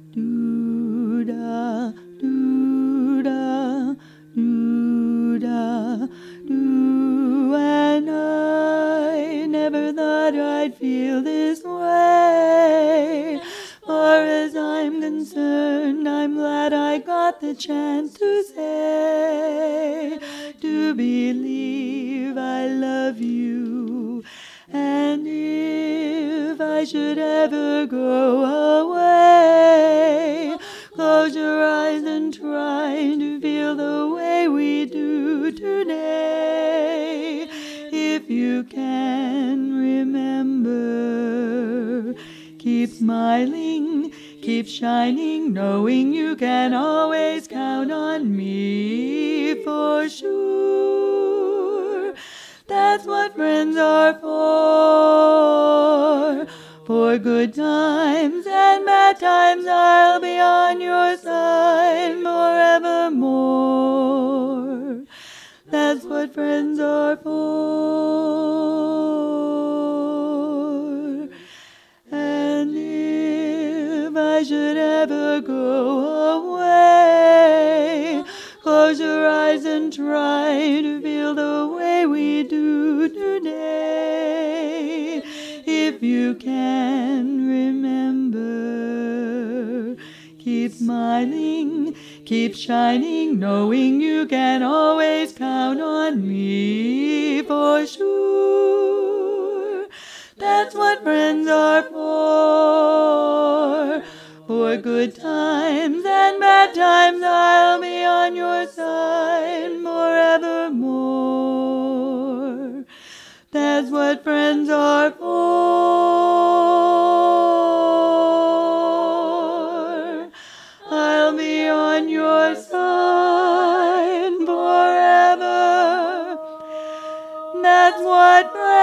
do-da, do-da, do-da, do. And I never thought I'd feel this way. Far as I'm concerned, I'm glad I got the chance to say, to believe I love you. And if I should ever go away, close your eyes and try to feel the way we do today. If you can remember, keep smiling, keep shining, knowing you can always count on me for sure. That's what friends are for good times and bad times. I'll be on your side forevermore. That's what friends are for. And if I should ever go away, close your eyes and try to feel the way we do today. If you can remember, keep smiling, keep shining, knowing you can always count on me for sure. That's what friends are for good times and bad times. I'll be on your side forevermore. That's what friends are for. I'll be on your side forever. That's what friends